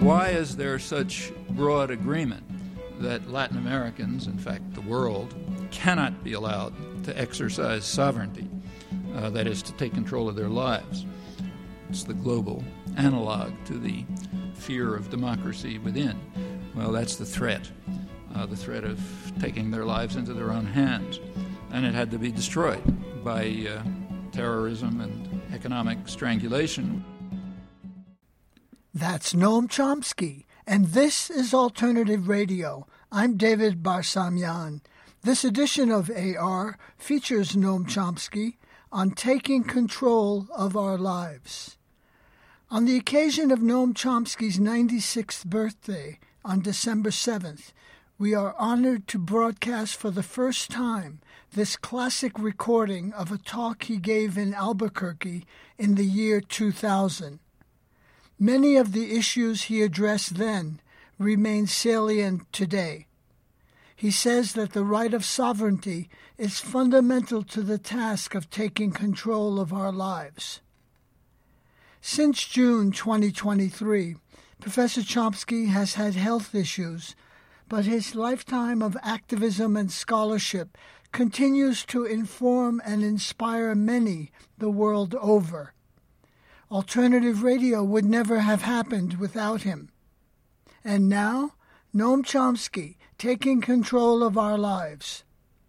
Why is there such broad agreement that Latin Americans, in fact the world, cannot be allowed to exercise sovereignty, that is, to take control of their lives? It's the global analog to the fear of democracy within. Well, that's the threat of taking their lives into their own hands. And it had to be destroyed by terrorism and economic strangulation. That's Noam Chomsky, and this is Alternative Radio. I'm David Barsamian. This edition of AR features Noam Chomsky on taking control of our lives. On the occasion of Noam Chomsky's 96th birthday on December 7th, we are honored to broadcast for the first time this classic recording of a talk he gave in Albuquerque in the year 2000. Many of the issues he addressed then remain salient today. He says that the right of sovereignty is fundamental to the task of taking control of our lives. Since June 2023, Professor Chomsky has had health issues, but his lifetime of activism and scholarship continues to inform and inspire many the world over. Alternative radio would never have happened without him. And now, Noam Chomsky, taking control of our lives.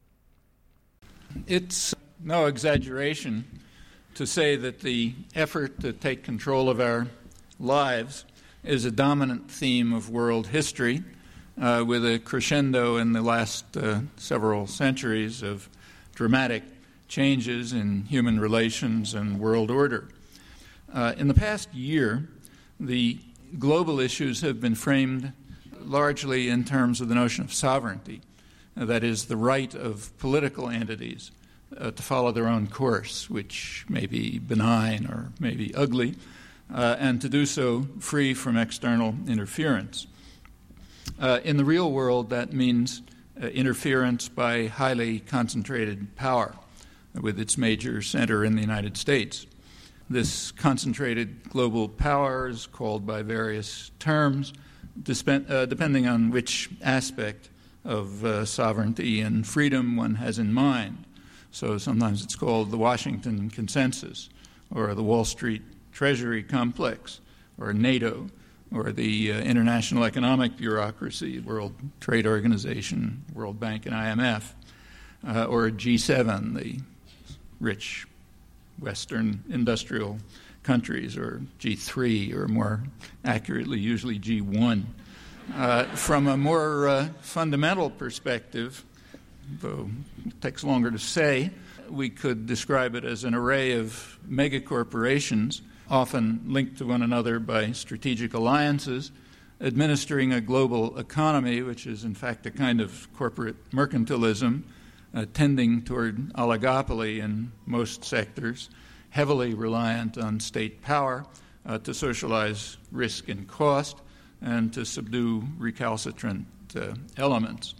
It's no exaggeration to say that the effort to take control of our lives is a dominant theme of world history, with a crescendo in the last several centuries of dramatic changes in human relations and world order. In the past year, the global issues have been framed largely in terms of the notion of sovereignty, that is, the right of political entities to follow their own course, which may be benign or may be ugly, and to do so free from external interference. In the real world, that means interference by highly concentrated power, with its major center in the United States. This concentrated global power is called by various terms, depending on which aspect of sovereignty and freedom one has in mind. So sometimes it's called the Washington Consensus, or the Wall Street Treasury Complex, or NATO, or the international economic bureaucracy, World Trade Organization, World Bank and IMF, or G7, the rich Western industrial countries, or G3, or more accurately, usually G1. From a more fundamental perspective, though it takes longer to say, we could describe it as an array of megacorporations, often linked to one another by strategic alliances, administering a global economy, which is in fact a kind of corporate mercantilism, tending toward oligopoly in most sectors, heavily reliant on state power to socialize risk and cost, and to subdue recalcitrant elements.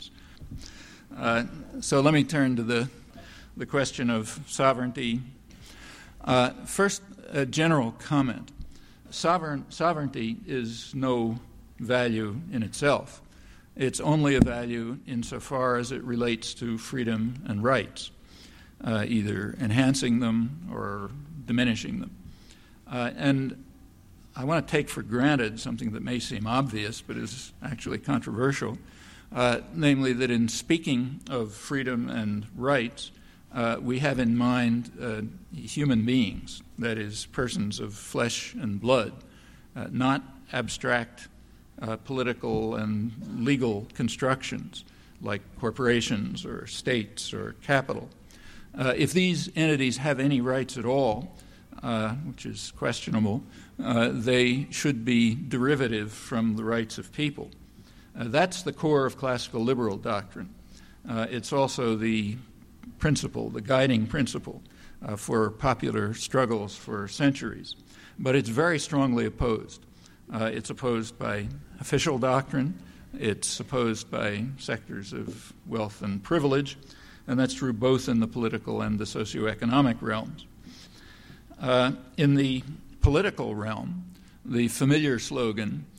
So let me turn to the question of sovereignty. First, a general comment. Sovereignty is no value in itself. It's only a value insofar as it relates to freedom and rights, either enhancing them or diminishing them. And I want to take for granted something that may seem obvious but is actually controversial, namely that in speaking of freedom and rights, we have in mind human beings, that is, persons of flesh and blood, not abstract political and legal constructions like corporations or states or capital. If these entities have any rights at all, which is questionable, they should be derivative from the rights of people. That's the core of classical liberal doctrine. It's also the principle, the guiding principle for popular struggles for centuries. But it's very strongly opposed. It's opposed by official doctrine. It's opposed by sectors of wealth and privilege. And that's true both in the political and the socioeconomic realms. In the political realm, the familiar slogan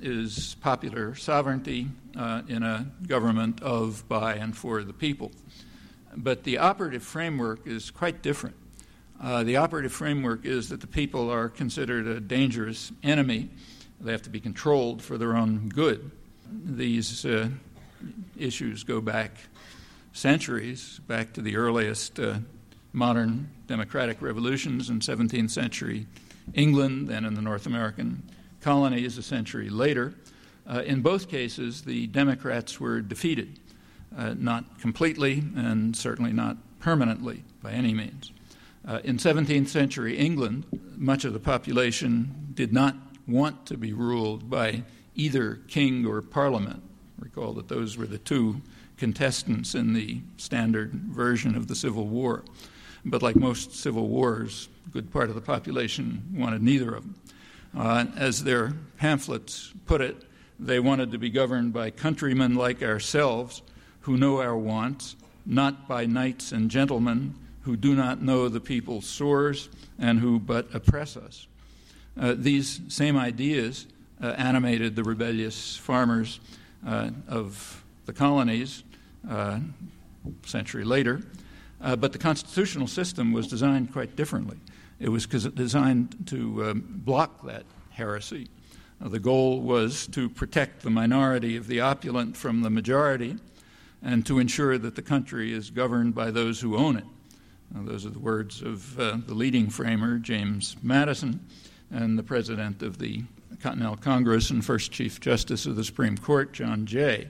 is popular sovereignty in a government of, by, and for the people. But the operative framework is quite different. The operative framework is that the people are considered a dangerous enemy. They have to be controlled for their own good. These issues go back centuries, back to the earliest modern democratic revolutions in 17th century England, then in the North American colonies a century later. In both cases, the Democrats were defeated, not completely and certainly not permanently by any means. In 17th century England, much of the population did not want to be ruled by either king or parliament. Recall that those were the two contestants in the standard version of the Civil War. But like most civil wars, a good part of the population wanted neither of them. As their pamphlets put it, they wanted to be governed by countrymen like ourselves who know our wants, not by knights and gentlemen who do not know the people's sores and who but oppress us. These same ideas animated the rebellious farmers of the colonies a century later, but the constitutional system was designed quite differently. It was designed to block that heresy. The goal was to protect the minority of the opulent from the majority and to ensure that the country is governed by those who own it. Those are the words of the leading framer, James Madison, and the president of the Continental Congress and first Chief Justice of the Supreme Court, John Jay.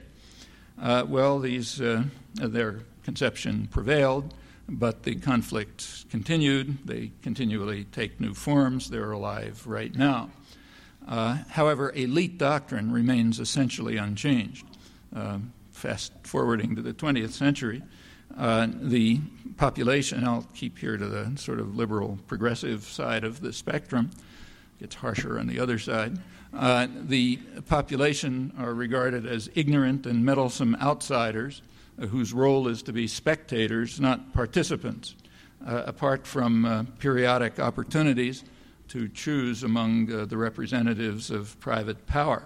Their conception prevailed, but the conflict continued. They continually take new forms. They're alive right now. However, elite doctrine remains essentially unchanged. Fast forwarding to the 20th century, the population, I'll keep here to the sort of liberal progressive side of the spectrum, gets harsher on the other side. The population are regarded as ignorant and meddlesome outsiders whose role is to be spectators, not participants, apart from periodic opportunities to choose among the representatives of private power.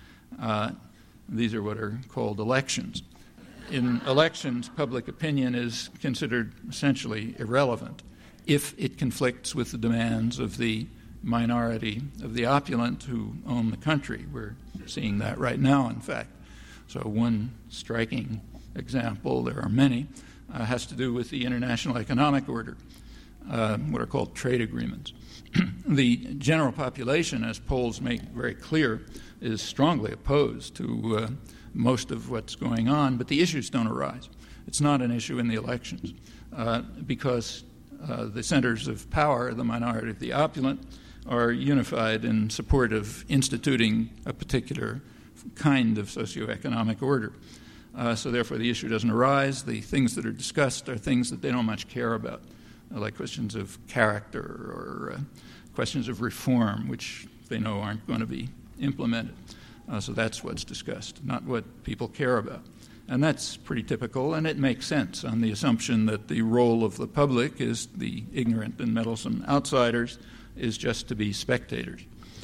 These are what are called elections. In elections, public opinion is considered essentially irrelevant if it conflicts with the demands of the minority of the opulent who own the country. We're seeing that right now, in fact. So one striking example, there are many, has to do with the international economic order, what are called trade agreements. The general population, as polls make very clear, is strongly opposed to most of what's going on, but the issues don't arise. It's not an issue in the elections because the centers of power, the minority of the opulent, are unified in support of instituting a particular kind of socioeconomic order. So therefore the issue doesn't arise. The things that are discussed are things that they don't much care about, like questions of character or questions of reform, which they know aren't going to be implemented. So that's what's discussed, not what people care about. And that's pretty typical, and it makes sense on the assumption that the role of the public is the ignorant and meddlesome outsiders is just to be spectators.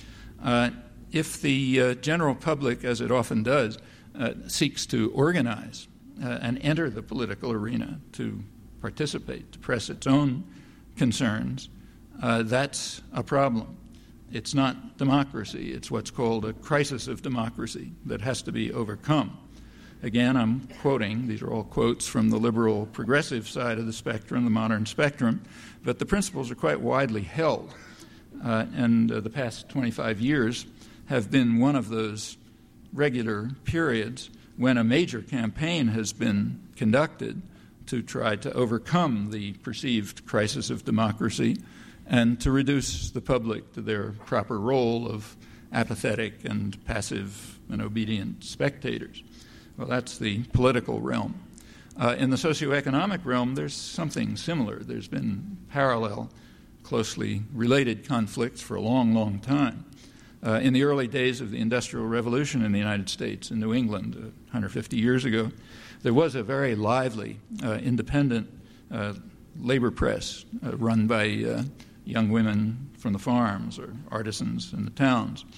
If the general public, as it often does, seeks to organize and enter the political arena to participate, to press its own concerns, that's a problem. It's not democracy. It's what's called a crisis of democracy that has to be overcome. Again, I'm quoting, these are all quotes from the liberal progressive side of the spectrum, the modern spectrum, but the principles are quite widely held. And the past 25 years have been one of those regular periods when a major campaign has been conducted to try to overcome the perceived crisis of democracy and to reduce the public to their proper role of apathetic and passive and obedient spectators. Well, that's the political realm. In the socioeconomic realm, there's something similar. There's been parallel, closely related conflicts for a long, long time. In the early days of the Industrial Revolution in the United States, in New England, 150 years ago, there was a very lively, independent labor press run by young women from the farms or artisans in the towns.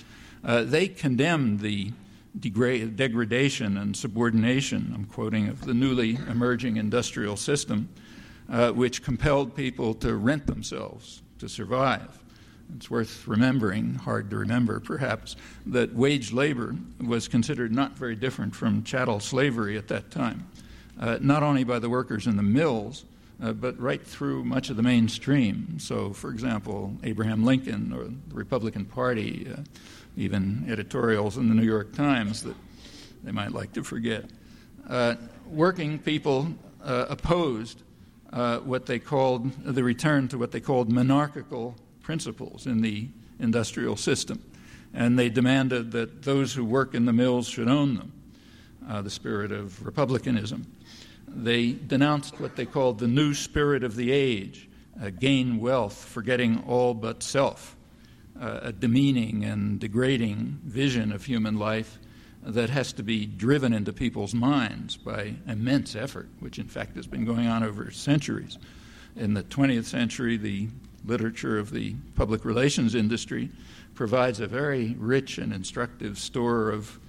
They condemned the degradation and subordination, I'm quoting, of the newly emerging industrial system, which compelled people to rent themselves to survive. It's worth remembering, hard to remember perhaps, that wage labor was considered not very different from chattel slavery at that time, not only by the workers in the mills, but right through much of the mainstream. So, for example, Abraham Lincoln or the Republican Party, even editorials in the New York Times that they might like to forget. Working people opposed what they called the return to what they called monarchical principles in the industrial system. And they demanded that those who work in the mills should own them, the spirit of republicanism. They denounced what they called the new spirit of the age, gain wealth, forgetting all but self, a demeaning and degrading vision of human life that has to be driven into people's minds by immense effort, which in fact has been going on over centuries. In the 20th century, the literature of the public relations industry provides a very rich and instructive store of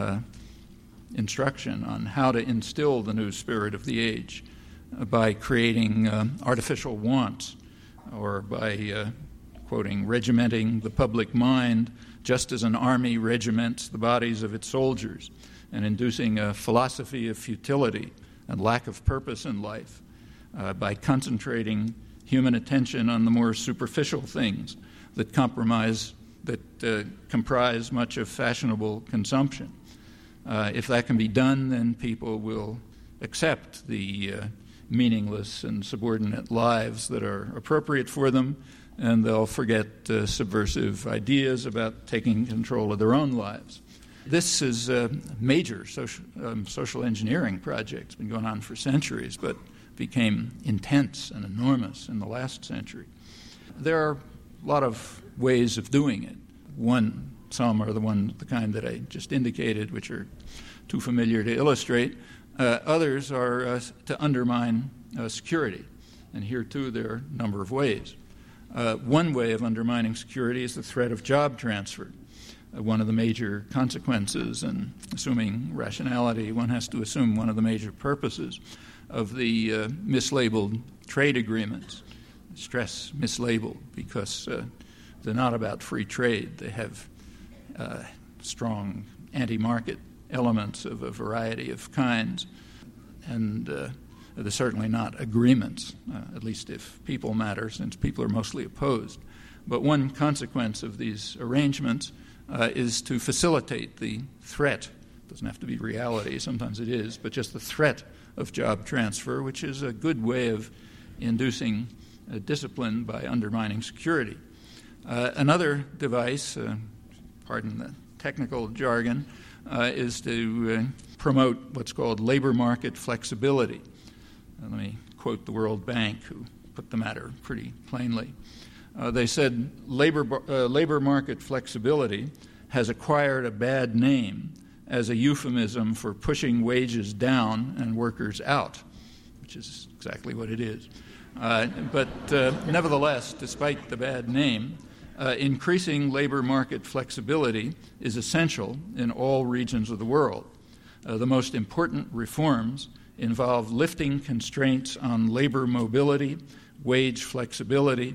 instruction on how to instill the new spirit of the age by creating artificial wants or by quoting, regimenting the public mind just as an army regiments the bodies of its soldiers, and inducing a philosophy of futility and lack of purpose in life by concentrating human attention on the more superficial things that comprise much of fashionable consumption. If that can be done, then people will accept the meaningless and subordinate lives that are appropriate for them, and they'll forget subversive ideas about taking control of their own lives. This is a major social engineering project. It's been going on for centuries, but became intense and enormous in the last century. There are a lot of ways of doing it. Some are the kind that I just indicated, which are too familiar to illustrate. Others are to undermine security. And here, too, there are a number of ways. One way of undermining security is the threat of job transfer. One of the major consequences, and assuming rationality, one has to assume one of the major purposes of the mislabeled trade agreements. Stress mislabeled because they're not about free trade. They have strong anti-market elements of a variety of kinds. And they're certainly not agreements, at least if people matter, since people are mostly opposed. But one consequence of these arrangements is to facilitate the threat. It doesn't have to be reality, sometimes it is, but just the threat of job transfer, which is a good way of inducing discipline by undermining security. Another device, pardon the technical jargon, is to promote what's called labor market flexibility. Let me quote the World Bank, who put the matter pretty plainly. They said, labor market flexibility has acquired a bad name as a euphemism for pushing wages down and workers out, which is exactly what it is. But nevertheless, despite the bad name, increasing labor market flexibility is essential in all regions of the world. The most important reforms involve lifting constraints on labor mobility, wage flexibility,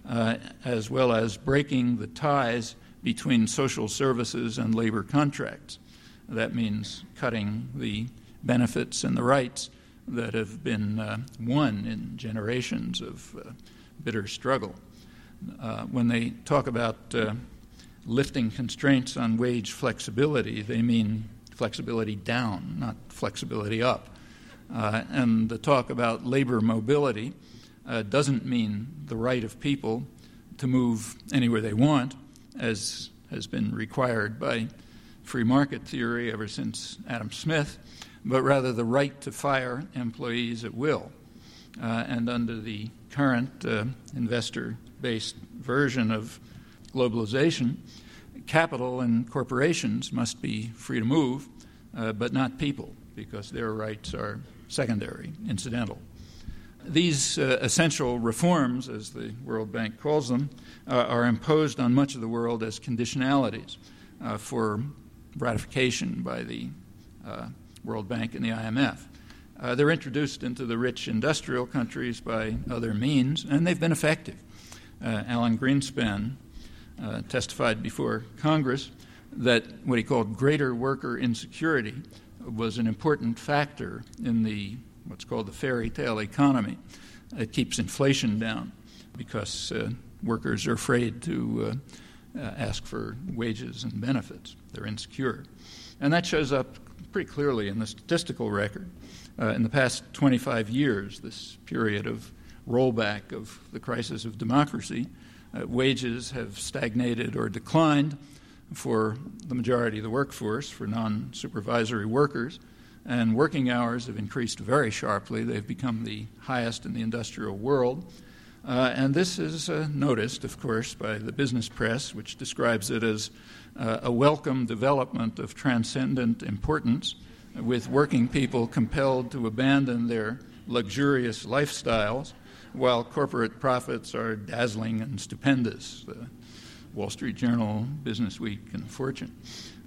as well as breaking the ties between social services and labor contracts. That means cutting the benefits and the rights that have been won in generations of bitter struggle. When they talk about lifting constraints on wage flexibility, they mean flexibility down, not flexibility up. And the talk about labor mobility doesn't mean the right of people to move anywhere they want, as has been required by free market theory ever since Adam Smith, but rather the right to fire employees at will. And under the current investor-based version of globalization, capital and corporations must be free to move, but not people, because their rights are secondary, incidental. These essential reforms, as the World Bank calls them, are imposed on much of the world as conditionalities. for ratification by the World Bank and the IMF. They're introduced into the rich industrial countries by other means, and they've been effective. Alan Greenspan testified before Congress that what he called greater worker insecurity was an important factor in what's called the fairy tale economy. It keeps inflation down because workers are afraid to ask for wages and benefits. They're insecure. And that shows up pretty clearly in the statistical record. In the past 25 years, this period of rollback of the crisis of democracy, wages have stagnated or declined for the majority of the workforce, for non-supervisory workers, and working hours have increased very sharply. They've become the highest in the industrial world. And this is noticed, of course, by the business press, which describes it as a welcome development of transcendent importance, with working people compelled to abandon their luxurious lifestyles while corporate profits are dazzling and stupendous. The Wall Street Journal, Business Week, and Fortune.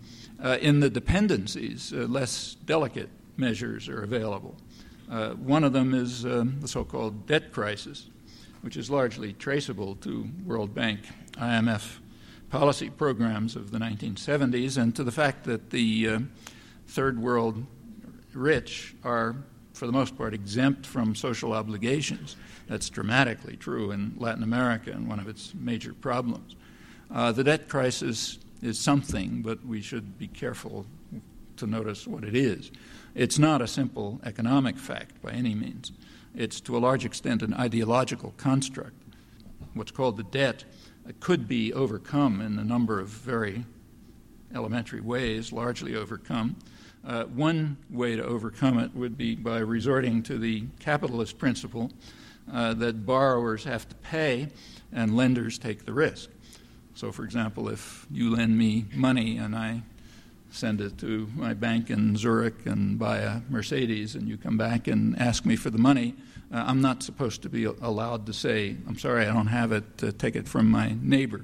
In the dependencies, less delicate measures are available. One of them is the so-called debt crisis, which is largely traceable to World Bank, IMF policy programs of the 1970s and to the fact that the third world rich are, for the most part, exempt from social obligations. That's dramatically true in Latin America and one of its major problems. The debt crisis is something, but we should be careful to notice what it is. It's not a simple economic fact by any means. It's to a large extent an ideological construct. What's called the debt could be overcome in a number of very elementary ways, largely overcome. One way to overcome it would be by resorting to the capitalist principle that borrowers have to pay and lenders take the risk. So, for example, if you lend me money and I send it to my bank in Zurich and buy a Mercedes and you come back and ask me for the money, I'm not supposed to be allowed to say, I'm sorry, I don't have it, take it from my neighbor.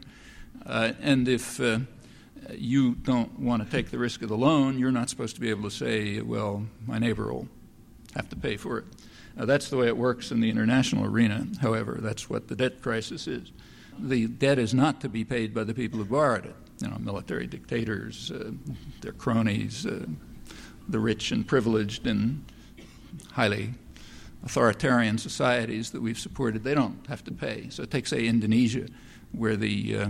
And if you don't want to take the risk of the loan, you're not supposed to be able to say, well, my neighbor will have to pay for it. That's the way it works in the international arena, however. That's what the debt crisis is. The debt is not to be paid by the people who borrowed it. Military dictators, their cronies, the rich and privileged in highly authoritarian societies that we've supported, they don't have to pay. So take, say, Indonesia, where the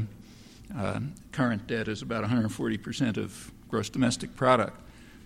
current debt is about 140% of gross domestic product.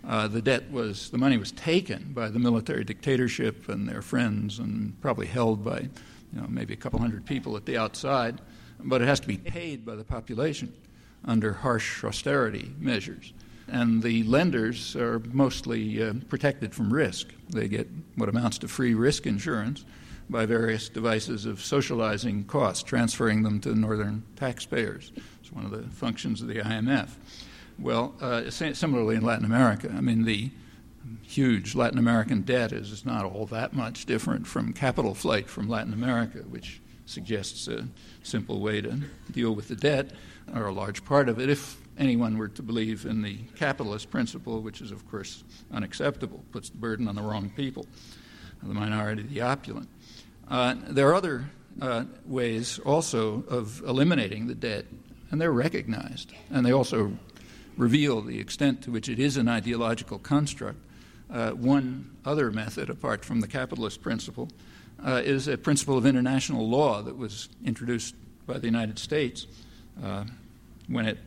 The money was taken by the military dictatorship and their friends and probably held by maybe a couple hundred people at the outside, but it has to be paid by the population under harsh austerity measures. And the lenders are mostly protected from risk. They get what amounts to free risk insurance by various devices of socializing costs, transferring them to northern taxpayers. It's one of the functions of the IMF. Well, similarly in Latin America, the huge Latin American debt is not all that much different from capital flight from Latin America, which suggests a simple way to deal with the debt, or a large part of it, if anyone were to believe in the capitalist principle, which is, of course, unacceptable, puts the burden on the wrong people, the minority, the opulent. There are other ways also of eliminating the debt, and they're recognized, and they also reveal the extent to which it is an ideological construct. One other method, apart from the capitalist principle, is a principle of international law that was introduced by the United States when it,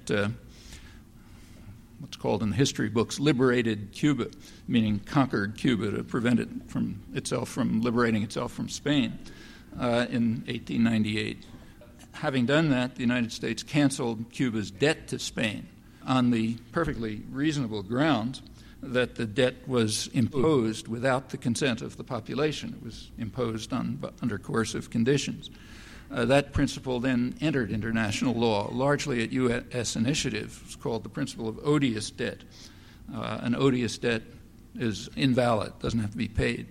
what's called in the history books, liberated Cuba, meaning conquered Cuba to prevent it from liberating itself from Spain in 1898. Having done that, the United States canceled Cuba's debt to Spain on the perfectly reasonable grounds that the debt was imposed without the consent of the population. It was imposed under coercive conditions. That principle then entered international law, largely at U.S. initiative. It's called the principle of odious debt. An odious debt is invalid, doesn't have to be paid.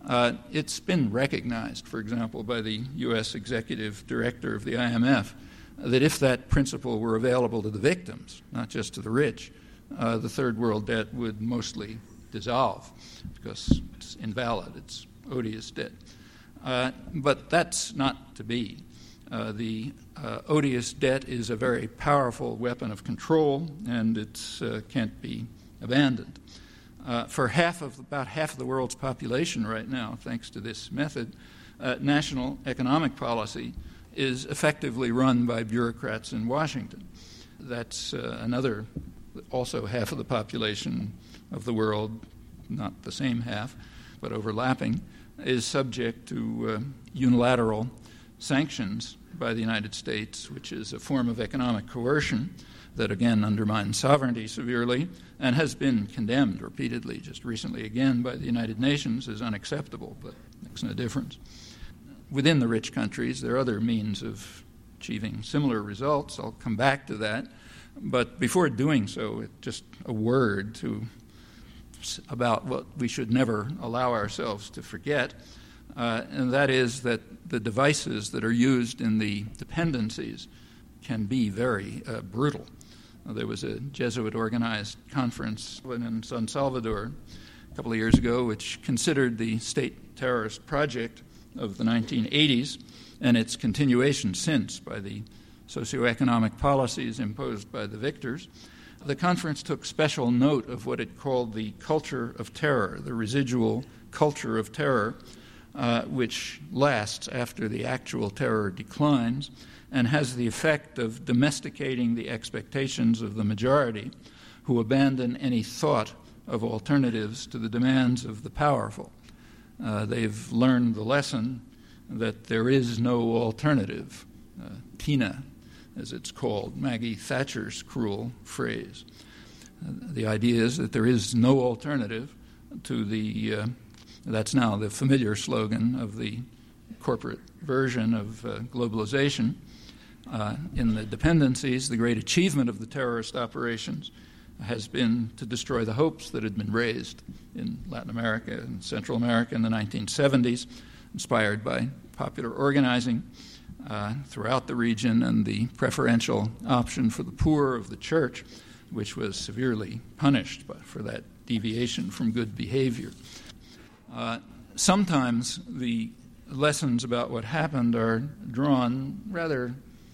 It's been recognized, for example, by the U.S. executive director of the IMF that if that principle were available to the victims, not just to the rich, the third world debt would mostly dissolve because it's invalid, it's odious debt. But that's not to be. The odious debt is a very powerful weapon of control, and it can't be abandoned. For about half of the world's population right now, thanks to this method, national economic policy is effectively run by bureaucrats in Washington. That's another, also half of the population of the world, not the same half, but overlapping, is subject to unilateral sanctions by the United States, which is a form of economic coercion that, again, undermines sovereignty severely and has been condemned repeatedly, just recently again by the United Nations, as unacceptable, but makes no difference. Within the rich countries, there are other means of achieving similar results. I'll come back to that. But before doing so, just a word about what we should never allow ourselves to forget, and that is that the devices that are used in the dependencies can be very brutal. There was a Jesuit-organized conference in San Salvador a couple of years ago which considered the state terrorist project of the 1980s and its continuation since by the socioeconomic policies imposed by the victors. The conference took special note of what it called the culture of terror, the residual culture of terror, which lasts after the actual terror declines and has the effect of domesticating the expectations of the majority who abandon any thought of alternatives to the demands of the powerful. They've learned the lesson that there is no alternative, TINA, as it's called, Maggie Thatcher's cruel phrase. The idea is that there is no alternative to that's now the familiar slogan of the corporate version of globalization. In the dependencies, the great achievement of the terrorist operations has been to destroy the hopes that had been raised in Latin America and Central America in the 1970s, inspired by popular organizing throughout the region and the preferential option for the poor of the church, which was severely punished for that deviation from good behavior. Sometimes the lessons about what happened are drawn rather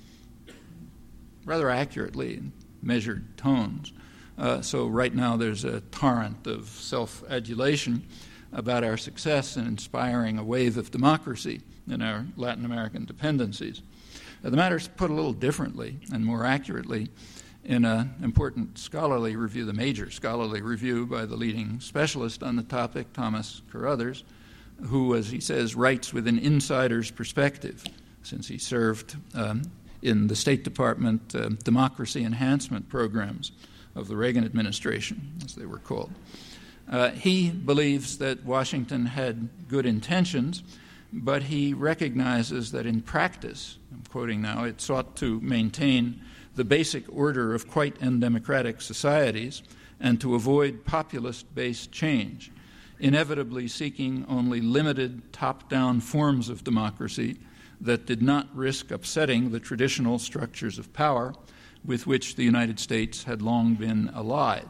accurately in measured tones. So right now there's a torrent of self-adulation about our success in inspiring a wave of democracy in our Latin American dependencies. The matter's put a little differently and more accurately in an important scholarly review, the major scholarly review by the leading specialist on the topic, Thomas Carothers, who, as he says, writes with an insider's perspective, since he served in the State Department democracy enhancement programs of the Reagan administration, as they were called. He believes that Washington had good intentions, but he recognizes that in practice, I'm quoting now, it sought to maintain the basic order of quite undemocratic societies and to avoid populist-based change, inevitably seeking only limited top-down forms of democracy that did not risk upsetting the traditional structures of power with which the United States had long been allied.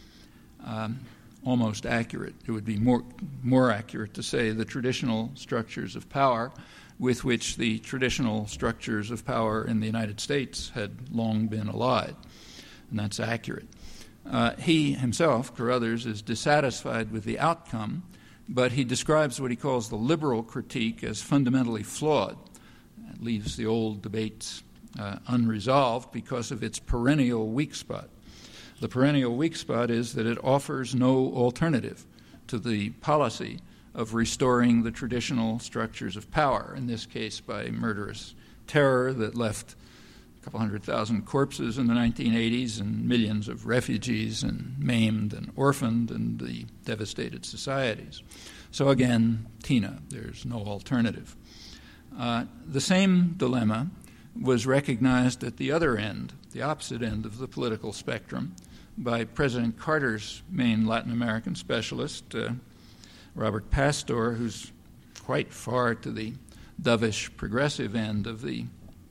Almost accurate. It would be more accurate to say the traditional structures of power with which the traditional structures of power in the United States had long been allied. And that's accurate. He himself, Carothers, is dissatisfied with the outcome, but he describes what he calls the liberal critique as fundamentally flawed. It leaves the old debates unresolved because of its perennial weak spot. The perennial weak spot is that it offers no alternative to the policy of restoring the traditional structures of power, in this case by murderous terror that left a couple 100,000 corpses in the 1980s and millions of refugees and maimed and orphaned in the devastated societies. So again, TINA, there's no alternative. The same dilemma was recognized at the other end, the opposite end of the political spectrum, by President Carter's main Latin American specialist, Robert Pastor, who's quite far to the dovish progressive end of the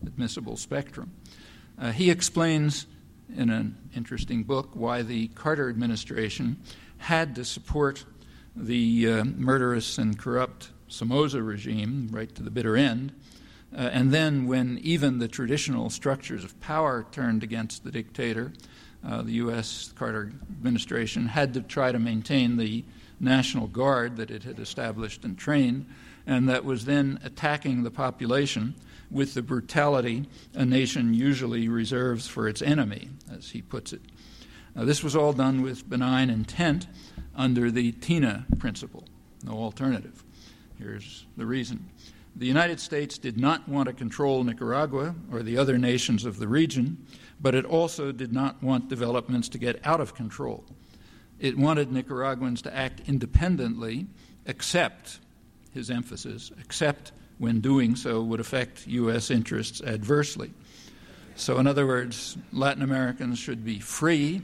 admissible spectrum. He explains in an interesting book why the Carter administration had to support the murderous and corrupt Somoza regime right to the bitter end. And then when even the traditional structures of power turned against the dictator, the U.S. Carter administration had to try to maintain the National Guard that it had established and trained, and that was then attacking the population with the brutality a nation usually reserves for its enemy, as he puts it. This was all done with benign intent under the TINA principle, no alternative. Here's the reason. The United States did not want to control Nicaragua or the other nations of the region, but it also did not want developments to get out of control. It wanted Nicaraguans to act independently, except, his emphasis, except when doing so would affect U.S. interests adversely. So in other words, Latin Americans should be free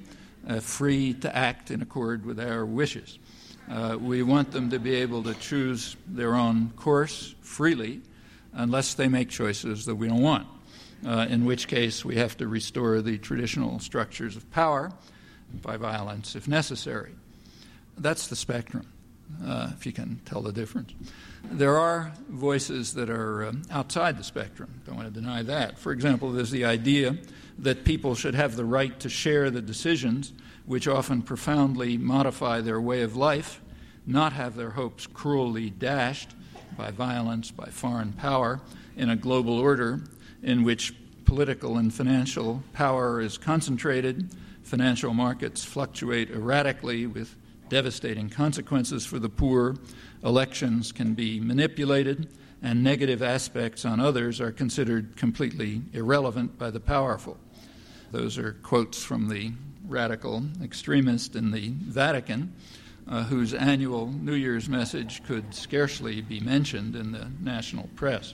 to act in accord with our wishes. We want them to be able to choose their own course freely unless they make choices that we don't want, in which case we have to restore the traditional structures of power by violence if necessary. That's the spectrum, if you can tell the difference. There are voices that are outside the spectrum. Don't want to deny that. For example, there's the idea that people should have the right to share the decisions which often profoundly modify their way of life, not have their hopes cruelly dashed by violence, by foreign power, in a global order in which political and financial power is concentrated, financial markets fluctuate erratically with devastating consequences for the poor, elections can be manipulated, and negative aspects on others are considered completely irrelevant by the powerful. Those are quotes from the radical extremist in the Vatican, whose annual New Year's message could scarcely be mentioned in the national press.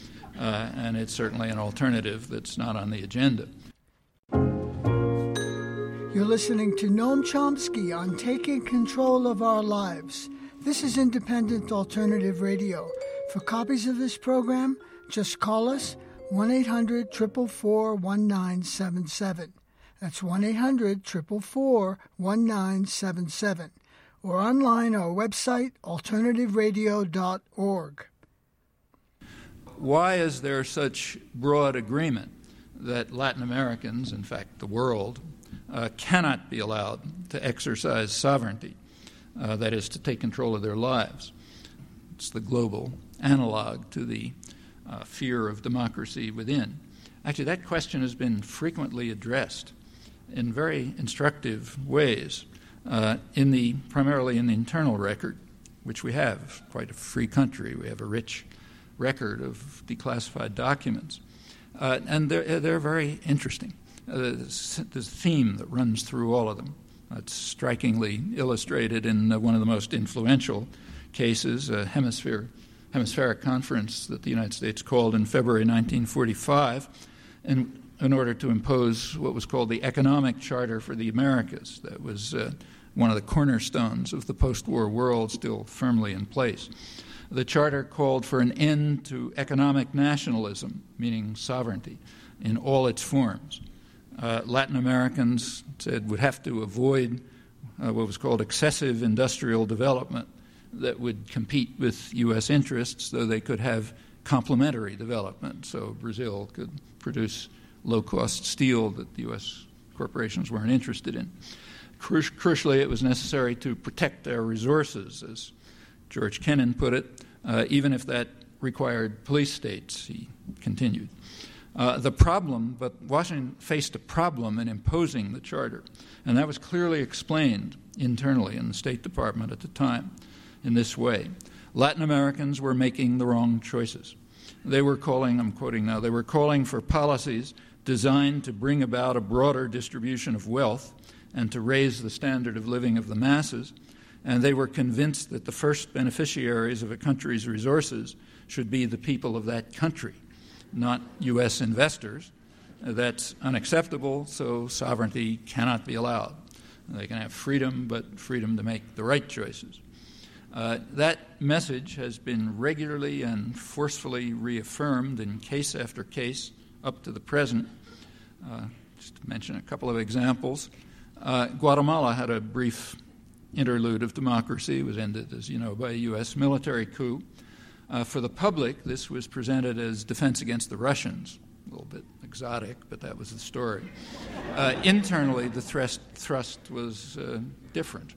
And it's certainly an alternative that's not on the agenda. You're listening to Noam Chomsky on Taking Control of Our Lives. This is Independent Alternative Radio. For copies of this program, just call us 1-800-444-1977. That's 1-800-444-1977. Or online our website, alternativeradio.org. Why is there such broad agreement that Latin Americans, in fact the world, cannot be allowed to exercise sovereignty, that is, to take control of their lives? It's the global analog to the fear of democracy within. Actually, that question has been frequently addressed in very instructive ways, primarily in the internal record, which we have, quite a free country. We have a rich record of declassified documents. And they're very interesting. There's a theme that runs through all of them. It's strikingly illustrated in one of the most influential cases, a hemispheric conference that the United States called in February 1945 in order to impose what was called the Economic Charter for the Americas. That was one of the cornerstones of the post-war world, still firmly in place. The charter called for an end to economic nationalism, meaning sovereignty, in all its forms. Latin Americans said would have to avoid what was called excessive industrial development that would compete with U.S. interests, though they could have complementary development. So Brazil could produce low-cost steel that the U.S. corporations weren't interested in. Crucially, it was necessary to protect our resources, as George Kennan put it, even if that required police states, he continued. But Washington faced a problem in imposing the charter, and that was clearly explained internally in the State Department at the time in this way. Latin Americans were making the wrong choices. They were calling, I'm quoting now, they were calling for policies designed to bring about a broader distribution of wealth and to raise the standard of living of the masses, and they were convinced that the first beneficiaries of a country's resources should be the people of that country, not U.S. investors. That's unacceptable, so sovereignty cannot be allowed. They can have freedom, but freedom to make the right choices. That message has been regularly and forcefully reaffirmed in case after case up to the present. Just to mention a couple of examples. Guatemala had a brief interlude of democracy. It was ended, as you know, by a U.S. military coup. For the public, this was presented as defense against the Russians. A little bit exotic, but that was the story. Internally, the thrust was different,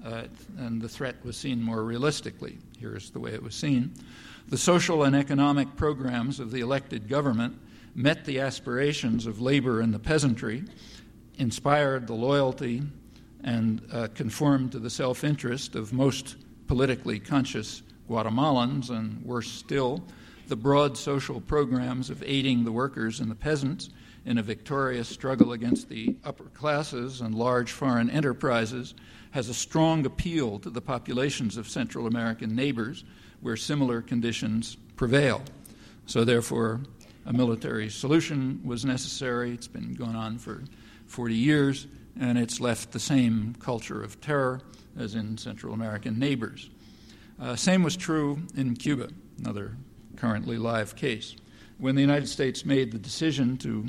and the threat was seen more realistically. Here's the way it was seen. The social and economic programs of the elected government met the aspirations of labor and the peasantry, inspired the loyalty, and conformed to the self-interest of most politically conscious Guatemalans, and worse still, the broad social programs of aiding the workers and the peasants in a victorious struggle against the upper classes and large foreign enterprises has a strong appeal to the populations of Central American neighbors where similar conditions prevail. So therefore, a military solution was necessary. It's been going on for 40 years, and it's left the same culture of terror as in Central American neighbors. Same was true in Cuba, another currently live case. When the United States made the decision to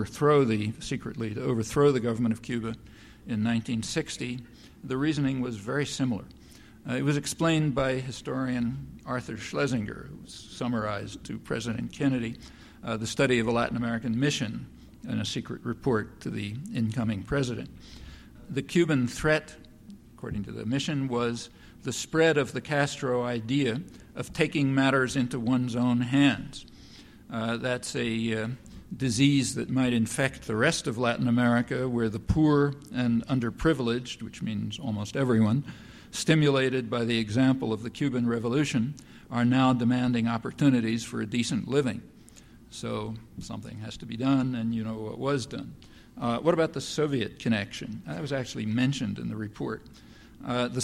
secretly overthrow the government of Cuba in 1960, the reasoning was very similar. It was explained by historian Arthur Schlesinger, who summarized to President Kennedy the study of a Latin American mission in a secret report to the incoming president. The Cuban threat, according to the mission, was the spread of the Castro idea of taking matters into one's own hands. That's a disease that might infect the rest of Latin America, where the poor and underprivileged, which means almost everyone, stimulated by the example of the Cuban Revolution, are now demanding opportunities for a decent living. So something has to be done, and you know what was done. What about the Soviet connection? That was actually mentioned in the report. The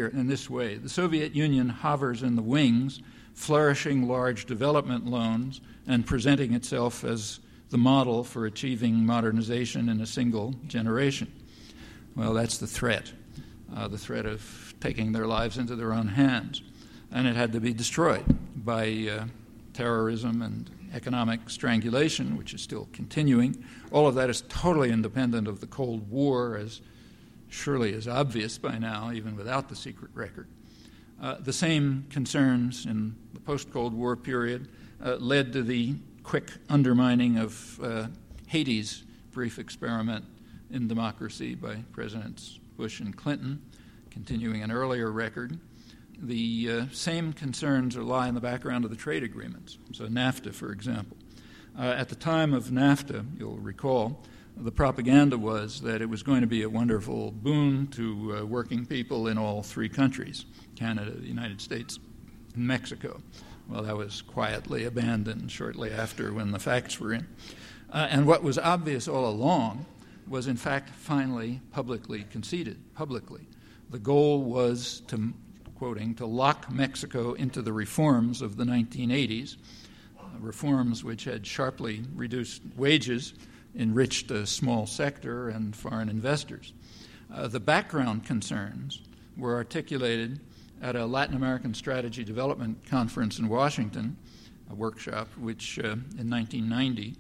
Soviet Union hovers in the wings, flourishing large development loans and presenting itself as the model for achieving modernization in a single generation. Well, that's the threat of taking their lives into their own hands. And it had to be destroyed by terrorism and economic strangulation, which is still continuing. All of that is totally independent of the Cold War, as surely is obvious by now, even without the secret record. The same concerns in the post-Cold War period led to the quick undermining of Haiti's brief experiment in democracy by Presidents Bush and Clinton, continuing an earlier record. The same concerns lie in the background of the trade agreements. So NAFTA, for example. At the time of NAFTA, you'll recall, the propaganda was that it was going to be a wonderful boon to working people in all three countries, Canada, the United States, and Mexico. Well, that was quietly abandoned shortly after when the facts were in. And what was obvious all along was, in fact, finally publicly conceded, publicly. The goal was to, quoting, to lock Mexico into the reforms of the 1980s, reforms which had sharply reduced wages, enriched a small sector and foreign investors. The background concerns were articulated at a Latin American Strategy Development Conference in Washington, a workshop which in 1990,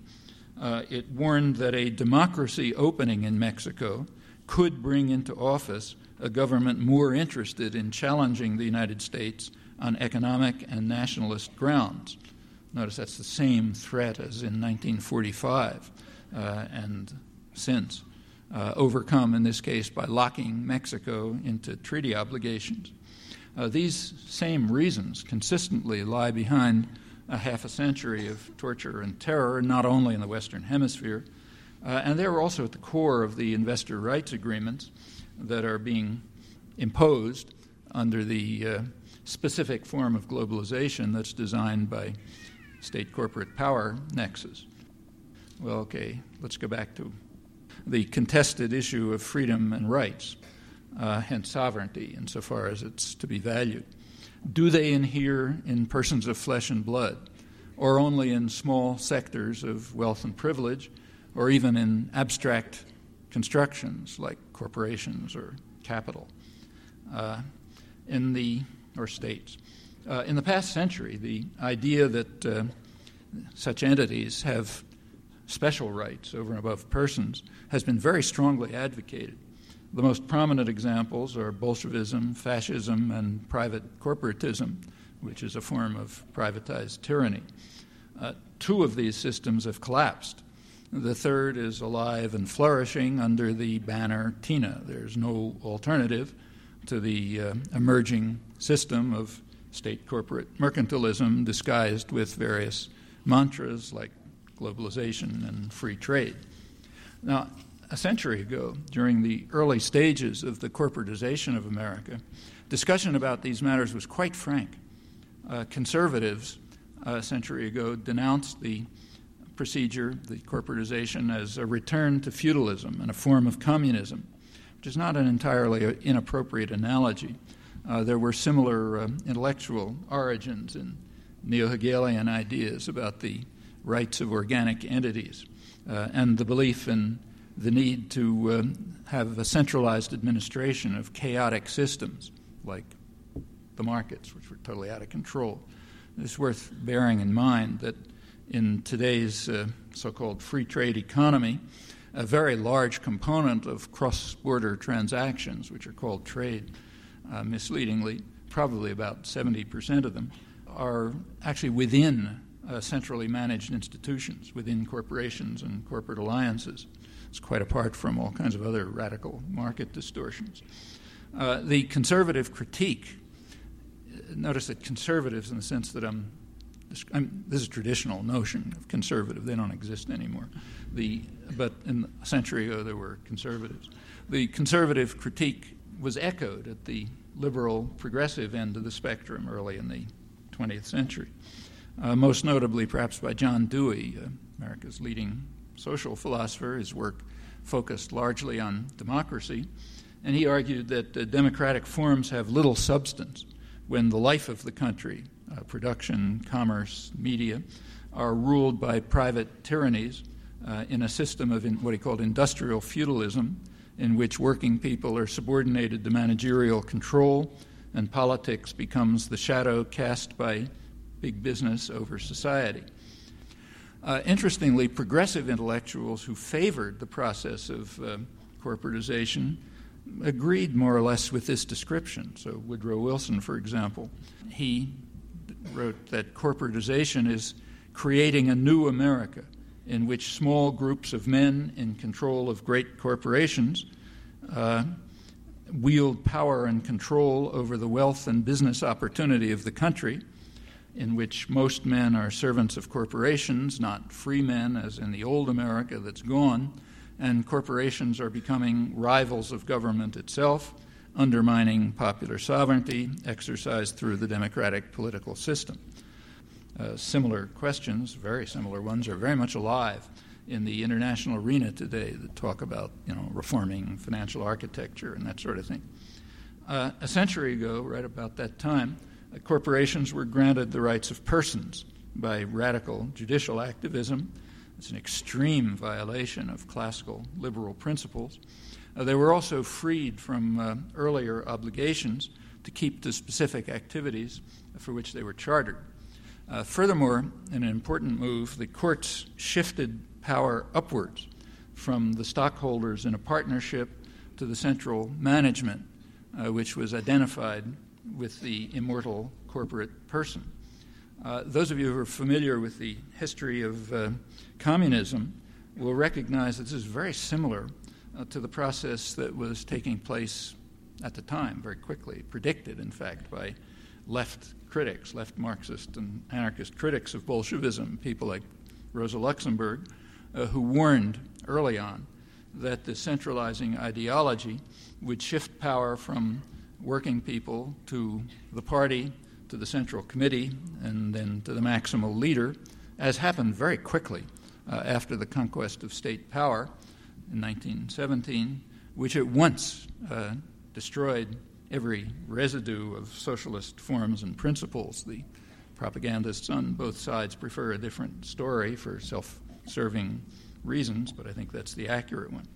it warned that a democracy opening in Mexico could bring into office a government more interested in challenging the United States on economic and nationalist grounds. Notice that's the same threat as in 1945 and since, overcome in this case by locking Mexico into treaty obligations. These same reasons consistently lie behind a half a century of torture and terror, not only in the Western Hemisphere, and they were also at the core of the investor rights agreements that are being imposed under the specific form of globalization that's designed by state corporate power nexus. Well, okay, let's go back to the contested issue of freedom and rights, hence sovereignty, insofar as it's to be valued. Do they inhere in persons of flesh and blood, or only in small sectors of wealth and privilege, or even in abstract constructions like corporations or capital, or states? In the past century, the idea that such entities have special rights over and above persons has been very strongly advocated. The most prominent examples are Bolshevism, fascism, and private corporatism, which is a form of privatized tyranny. Two of these systems have collapsed. The third is alive and flourishing under the banner TINA. There's no alternative to the emerging system of state corporate mercantilism disguised with various mantras like globalization and free trade. Now, a century ago, during the early stages of the corporatization of America, discussion about these matters was quite frank. Conservatives a century ago denounced the procedure, the corporatization, as a return to feudalism and a form of communism, which is not an entirely inappropriate analogy. There were similar intellectual origins in neo-Hegelian ideas about the rights of organic entities and the belief in the need to have a centralized administration of chaotic systems like the markets, which were totally out of control. It's worth bearing in mind that in today's so-called free trade economy, a very large component of cross-border transactions, which are called trade, misleadingly, probably about 70% of them, are actually within centrally managed institutions, within corporations and corporate alliances. It's quite apart from all kinds of other radical market distortions. The conservative critique, notice that conservatives, in the sense that this is a traditional notion of conservative. They don't exist anymore. But a century ago there were conservatives. The conservative critique was echoed at the liberal progressive end of the spectrum early in the 20th century, most notably perhaps by John Dewey, America's leading social philosopher. His work focused largely on democracy, and he argued that democratic forms have little substance when the life of the country, production, commerce, media, are ruled by private tyrannies in a system of what he called industrial feudalism, in which working people are subordinated to managerial control and politics becomes the shadow cast by big business over society. Interestingly, progressive intellectuals who favored the process of corporatization agreed more or less with this description. So Woodrow Wilson, for example, he wrote that corporatization is creating a new America in which small groups of men in control of great corporations wield power and control over the wealth and business opportunity of the country, in which most men are servants of corporations, not free men as in the old America that's gone, and corporations are becoming rivals of government itself, undermining popular sovereignty exercised through the democratic political system. Similar questions, very similar ones, are very much alive in the international arena today that talk about, reforming financial architecture and that sort of thing. A century ago, right about that time, corporations were granted the rights of persons by radical judicial activism. It's an extreme violation of classical liberal principles. They were also freed from earlier obligations to keep to specific activities for which they were chartered. Furthermore, in an important move, the courts shifted power upwards from the stockholders in a partnership to the central management, which was identified with the immortal corporate person. Those of you who are familiar with the history of communism will recognize that this is very similar to the process that was taking place at the time, very quickly, predicted, in fact, by left critics, left Marxist and anarchist critics of Bolshevism, people like Rosa Luxemburg, who warned early on that the centralizing ideology would shift power from working people to the party, to the Central Committee, and then to the maximal leader, as happened very quickly after the conquest of state power in 1917, which at once destroyed every residue of socialist forms and principles. The propagandists on both sides prefer a different story for self-serving reasons, but I think that's the accurate one.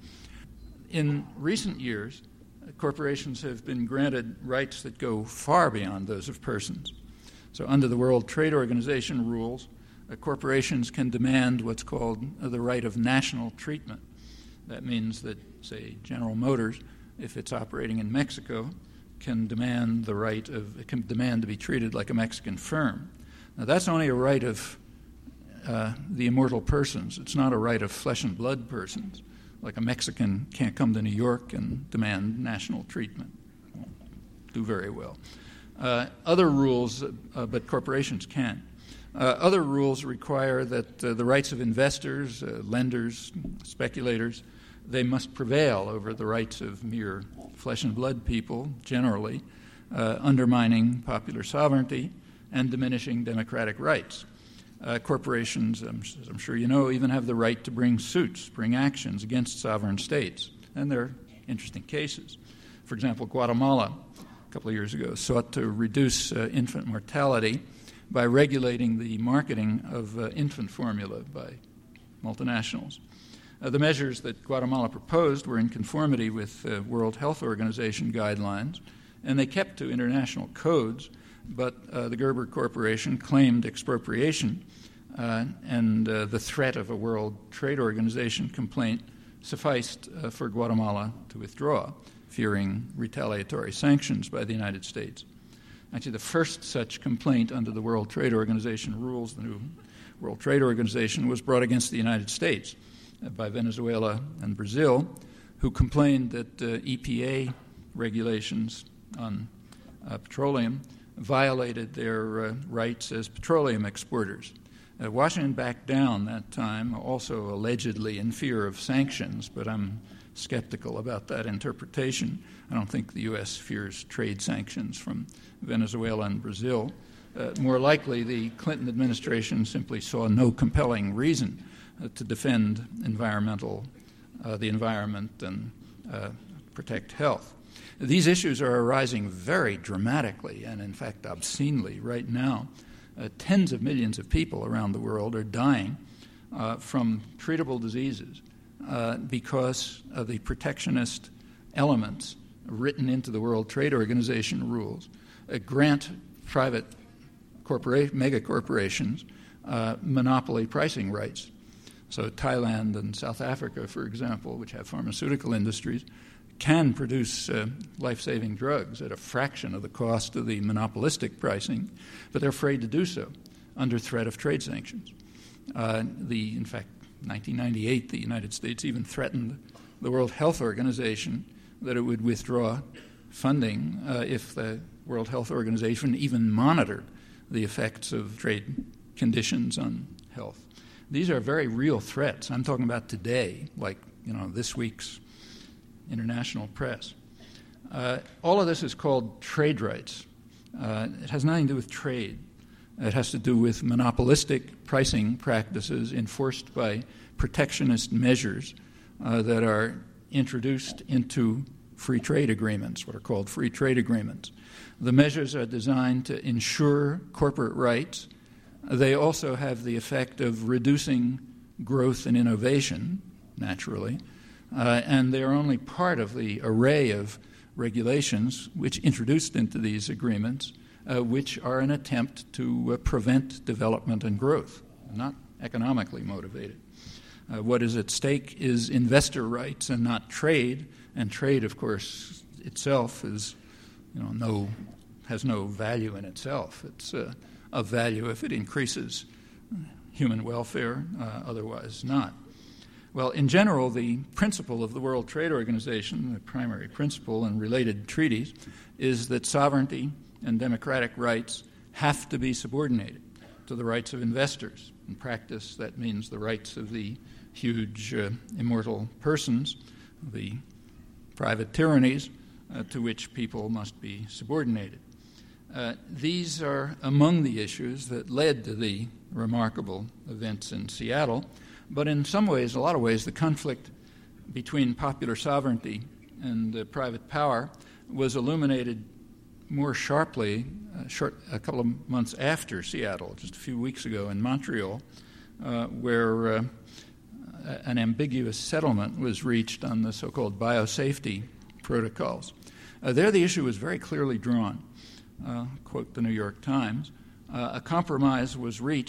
In recent years, corporations have been granted rights that go far beyond those of persons. So under the World Trade Organization rules, corporations can demand what's called the right of national treatment. That means that, say, General Motors, if it's operating in Mexico, can demand to be treated like a Mexican firm. Now, that's only a right of the immortal persons. It's not a right of flesh and blood persons. Like a Mexican can't come to New York and demand national treatment. Won't do very well. Other rules, but corporations can. Other rules require that the rights of investors, lenders, speculators, they must prevail over the rights of mere flesh and blood people, generally, undermining popular sovereignty and diminishing democratic rights. Corporations, as I'm sure you know, even have the right to bring suits, bring actions against sovereign states. And there are interesting cases. For example, Guatemala, a couple of years ago, sought to reduce infant mortality by regulating the marketing of infant formula by multinationals. The measures that Guatemala proposed were in conformity with World Health Organization guidelines, and they kept to international codes, but the Gerber Corporation claimed expropriation, and the threat of a World Trade Organization complaint sufficed for Guatemala to withdraw, fearing retaliatory sanctions by the United States. Actually, the first such complaint under the World Trade Organization rules, the new World Trade Organization, was brought against the United States by Venezuela and Brazil, who complained that EPA regulations on petroleum violated their rights as petroleum exporters. Washington backed down that time, also allegedly in fear of sanctions, but I'm skeptical about that interpretation. I don't think the U.S. fears trade sanctions from Venezuela and Brazil. More likely, the Clinton administration simply saw no compelling reason to defend the environment and protect health. These issues are arising very dramatically and, in fact, obscenely right now. Tens of millions of people around the world are dying from treatable diseases because of the protectionist elements written into the World Trade Organization rules grant private mega corporations monopoly pricing rights. So Thailand and South Africa, for example, which have pharmaceutical industries, can produce life-saving drugs at a fraction of the cost of the monopolistic pricing, but they're afraid to do so under threat of trade sanctions. In fact, 1998, the United States even threatened the World Health Organization that it would withdraw funding if the World Health Organization even monitored the effects of trade conditions on health. These are very real threats. I'm talking about today, like this week's international press. All of this is called trade rights. It has nothing to do with trade. It has to do with monopolistic pricing practices enforced by protectionist measures that are introduced into free trade agreements, what are called free trade agreements. The measures are designed to ensure corporate rights. They also have the effect of reducing growth and innovation, naturally, and they are only part of the array of regulations which introduced into these agreements, which are an attempt to prevent development and growth, not economically motivated. What is at stake is investor rights and not trade, and trade, of course, itself is, has no value in itself. It's of value if it increases human welfare, otherwise not. Well, in general, the principle of the World Trade Organization, the primary principle and related treaties, is that sovereignty and democratic rights have to be subordinated to the rights of investors. In practice, that means the rights of the huge immortal persons, the private tyrannies to which people must be subordinated. These are among the issues that led to the remarkable events in Seattle, but in some ways, a lot of ways, the conflict between popular sovereignty and private power was illuminated more sharply a couple of months after Seattle, just a few weeks ago in Montreal, where an ambiguous settlement was reached on the so-called biosafety protocols. There the issue was very clearly drawn. Quote the New York Times, a compromise was reached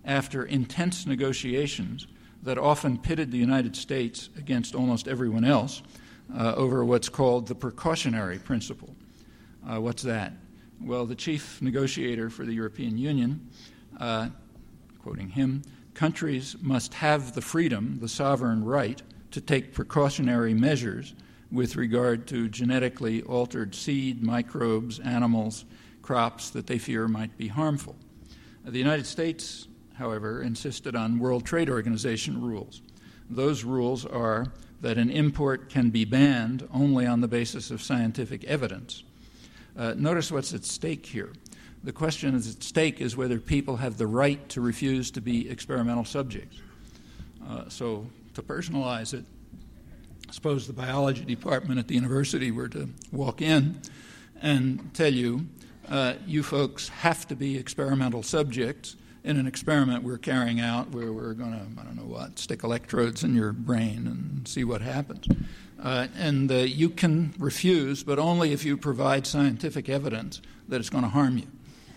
after intense negotiations that often pitted the United States against almost everyone else over what's called the precautionary principle. What's that? Well, the chief negotiator for the European Union, quoting him, countries must have the freedom, the sovereign right, to take precautionary measures with regard to genetically altered seed, microbes, animals, crops that they fear might be harmful. The United States, however, insisted on World Trade Organization rules. Those rules are that an import can be banned only on the basis of scientific evidence. Notice what's at stake here. The question that's at stake is whether people have the right to refuse to be experimental subjects. So to personalize it, suppose the biology department at the university were to walk in and tell you, you folks have to be experimental subjects in an experiment we're carrying out where we're going to, stick electrodes in your brain and see what happens. And you can refuse, but only if you provide scientific evidence that it's going to harm you.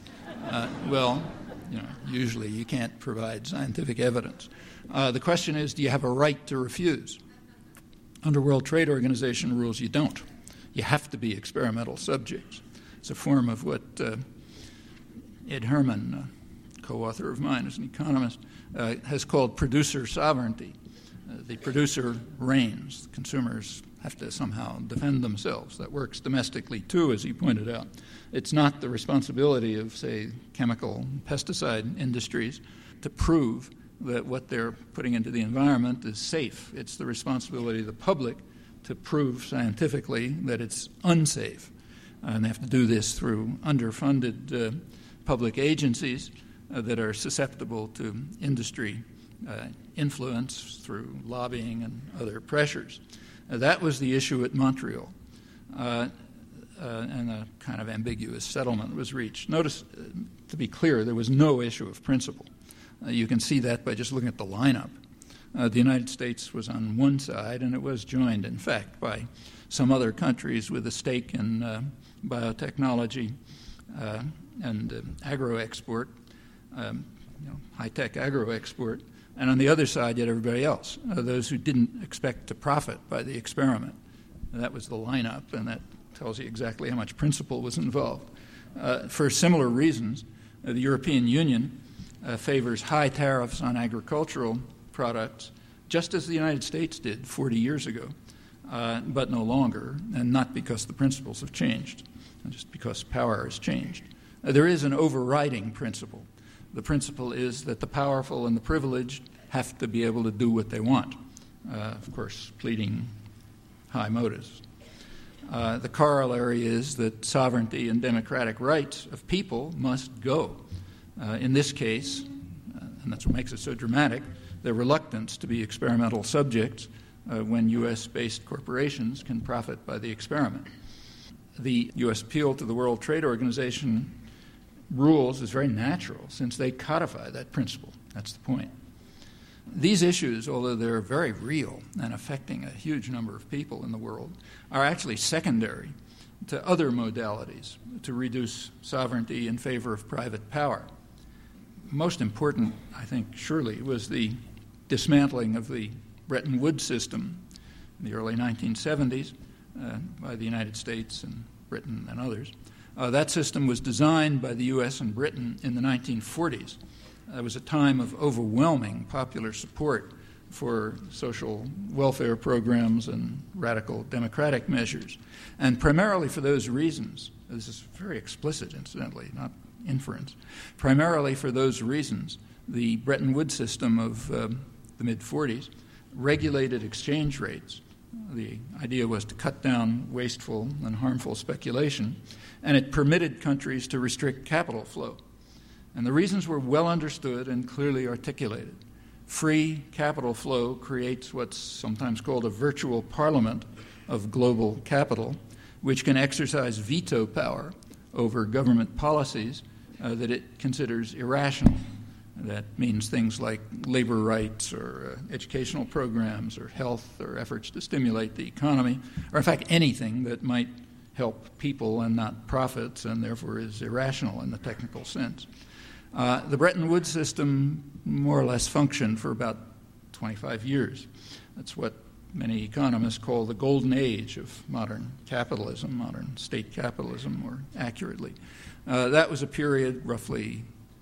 Usually you can't provide scientific evidence. The question is, do you have a right to refuse? Under World Trade Organization rules, you don't. You have to be experimental subjects. It's a form of what Ed Herman, co-author of mine as an economist, has called producer sovereignty. The producer reigns. The consumers have to somehow defend themselves. That works domestically, too, as he pointed out. It's not the responsibility of, say, chemical pesticide industries to prove that what they're putting into the environment is safe. It's the responsibility of the public to prove scientifically that it's unsafe. And they have to do this through underfunded public agencies that are susceptible to industry influence through lobbying and other pressures. That was the issue at Montreal, and a kind of ambiguous settlement was reached. Notice, to be clear, there was no issue of principle. You can see that by just looking at the lineup. The United States was on one side, and it was joined, in fact, by some other countries with a stake in biotechnology and agro-export, high-tech agro-export. And on the other side, yet everybody else, those who didn't expect to profit by the experiment. And that was the lineup, and that tells you exactly how much principle was involved. For similar reasons, the European Union favors high tariffs on agricultural products, just as the United States did 40 years ago, but no longer, and not because the principles have changed, just because power has changed. There is an overriding principle. The principle is that the powerful and the privileged have to be able to do what they want, of course, pleading high motives. The corollary is that sovereignty and democratic rights of people must go. In this case, and that's what makes it so dramatic, their reluctance to be experimental subjects when U.S.-based corporations can profit by the experiment. The U.S. appeal to the World Trade Organization rules is very natural since they codify that principle. That's the point. These issues, although they're very real and affecting a huge number of people in the world, are actually secondary to other modalities to reduce sovereignty in favor of private power. Most important, I think, surely, was the dismantling of the Bretton Woods system in the early 1970s by the United States and Britain and others. That system was designed by the U.S. and Britain in the 1940s. It was a time of overwhelming popular support for social welfare programs and radical democratic measures. And primarily for those reasons, this is very explicit, incidentally, not inference, primarily for those reasons, the Bretton Woods system of the mid-40s regulated exchange rates. The idea was to cut down wasteful and harmful speculation, and it permitted countries to restrict capital flow. And the reasons were well understood and clearly articulated. Free capital flow creates what's sometimes called a virtual parliament of global capital, which can exercise veto power over government policies that it considers irrational. That means things like labor rights or educational programs or health or efforts to stimulate the economy, or in fact anything that might help people and not profits and therefore is irrational in the technical sense. The Bretton Woods system more or less functioned for about 25 years. That's what many economists call the golden age of modern capitalism, modern state capitalism, more accurately. That was a period roughly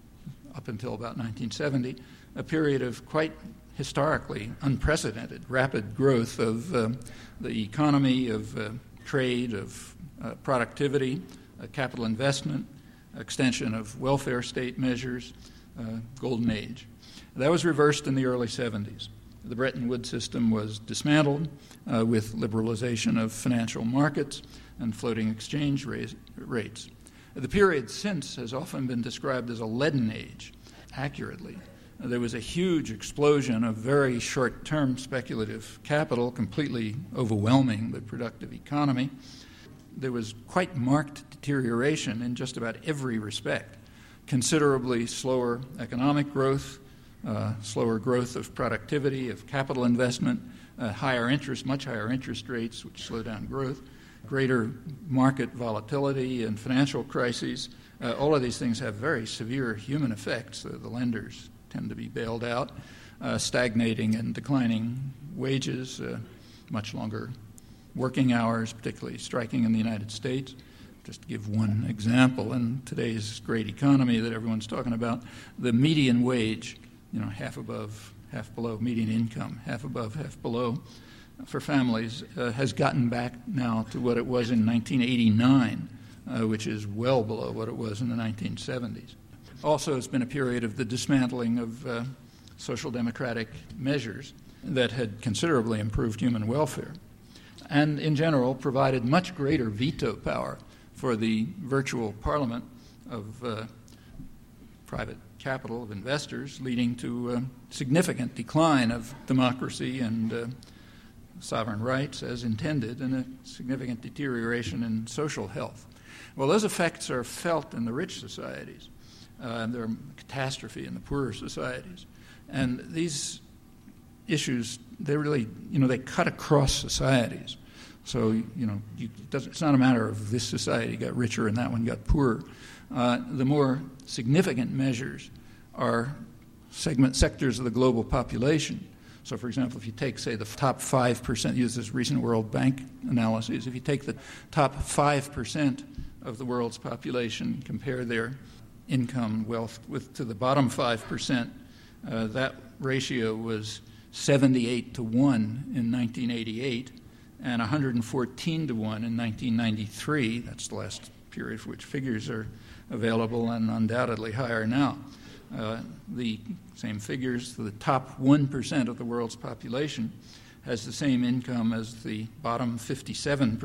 up until about 1970, a period of quite historically unprecedented rapid growth of the economy, of trade, of productivity, capital investment, extension of welfare state measures, golden age. That was reversed in the early 70s. The Bretton Woods system was dismantled with liberalization of financial markets and floating exchange rates. The period since has often been described as a leaden age, accurately. There was a huge explosion of very short-term speculative capital, completely overwhelming the productive economy. There was quite marked deterioration in just about every respect. Considerably slower economic growth, slower growth of productivity, of capital investment, much higher interest rates, which slow down growth, greater market volatility and financial crises. All of these things have very severe human effects. The lenders tend to be bailed out, stagnating and declining wages, much longer working hours, particularly striking in the United States. Just to give one example, in today's great economy that everyone's talking about, the median wage, half above, half below median income, half above, half below, for families, has gotten back now to what it was in 1989, which is well below what it was in the 1970s. Also, it's been a period of the dismantling of social democratic measures that had considerably improved human welfare and, in general, provided much greater veto power for the virtual parliament of private capital, of investors, leading to a significant decline of democracy and sovereign rights as intended, and a significant deterioration in social health. Well, those effects are felt in the rich societies. They're a catastrophe in the poorer societies. And these issues, they really, they cut across societies. So, it's not a matter of this society got richer and that one got poorer. The more significant measures are sectors of the global population. So, for example, if you take, say, the top 5%, use this recent World Bank analyses, if you take the top 5% of the world's population, compare their income, wealth to the bottom 5%, that ratio was 78 to 1 in 1988 and 114 to 1 in 1993. That's the last period for which figures are available, and undoubtedly higher now. The same figures, the top 1% of the world's population has the same income as the bottom 57%,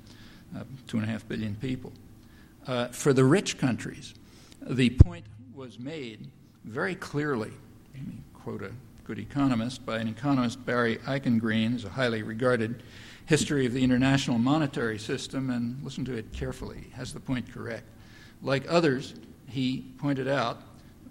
2.5 billion people. For the rich countries, the point was made very clearly, let me quote a good economist, by an economist, Barry Eichengreen, is a highly regarded history of the international monetary system, and listen to it carefully. He has the point correct. Like others, he pointed out,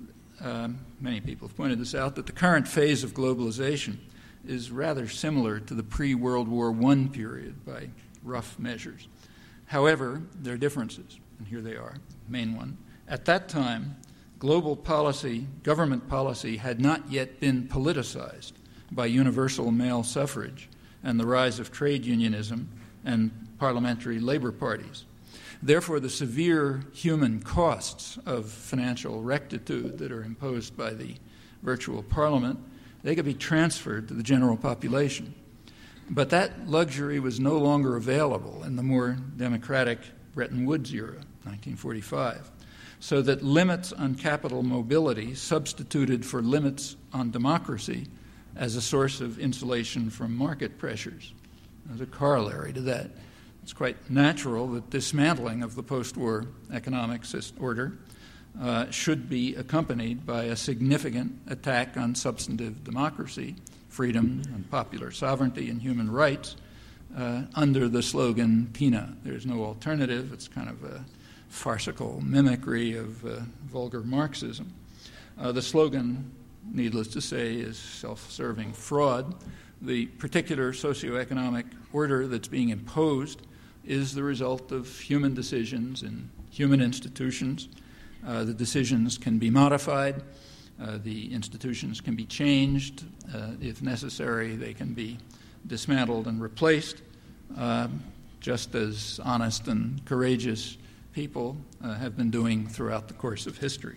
many people have pointed this out, that the current phase of globalization is rather similar to the pre-World War I period by rough measures. However, there are differences, and here they are. Main one. At that time, global policy, government policy, had not yet been politicized by universal male suffrage and the rise of trade unionism and parliamentary labor parties. Therefore, the severe human costs of financial rectitude that are imposed by the virtual parliament, they could be transferred to the general population. But that luxury was no longer available in the more democratic Bretton Woods era, 1945, so that limits on capital mobility substituted for limits on democracy as a source of insulation from market pressures. There's a corollary to that. It's quite natural that dismantling of the post-war economic order should be accompanied by a significant attack on substantive democracy, freedom and popular sovereignty and human rights under the slogan PINA. There's no alternative. It's kind of a farcical mimicry of vulgar Marxism. The slogan, needless to say, is self-serving fraud. The particular socioeconomic order that's being imposed is the result of human decisions in human institutions The decisions can be modified. The institutions can be changed. If necessary, they can be dismantled and replaced, just as honest and courageous people have been doing throughout the course of history.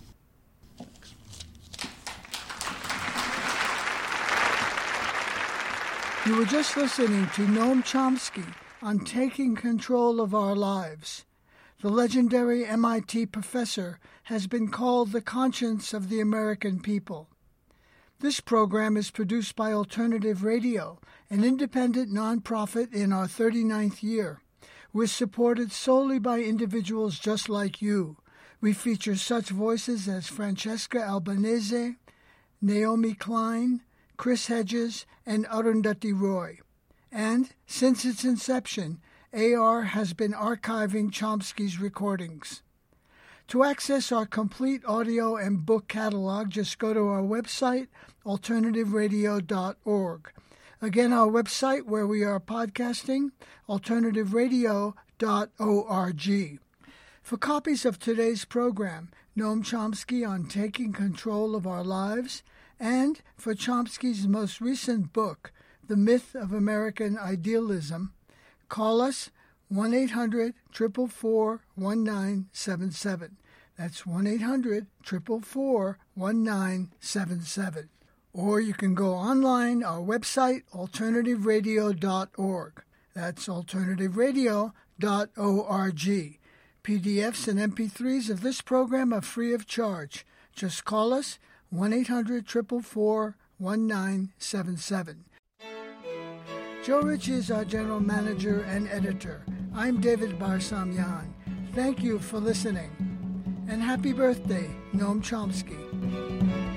You were just listening to Noam Chomsky on Taking Control of Our Lives. The legendary MIT professor has been called the conscience of the American people. This program is produced by Alternative Radio, an independent nonprofit in our 39th year. We're supported solely by individuals just like you. We feature such voices as Francesca Albanese, Naomi Klein, Chris Hedges, and Arundhati Roy. And since its inception, AR has been archiving Chomsky's recordings. To access our complete audio and book catalog, just go to our website, alternativeradio.org. Again, our website where we are podcasting, alternativeradio.org. For copies of today's program, Noam Chomsky on Taking Control of Our Lives, and for Chomsky's most recent book, The Myth of American Idealism, call us 1-800-444-1977. That's 1-800-444-1977. Or you can go online, our website, alternativeradio.org. That's alternativeradio.org. PDFs and MP3s of this program are free of charge. Just call us 1-800-444-1977. Joe Rich is our general manager and editor. I'm David Barsamian. Thank you for listening. And happy birthday, Noam Chomsky.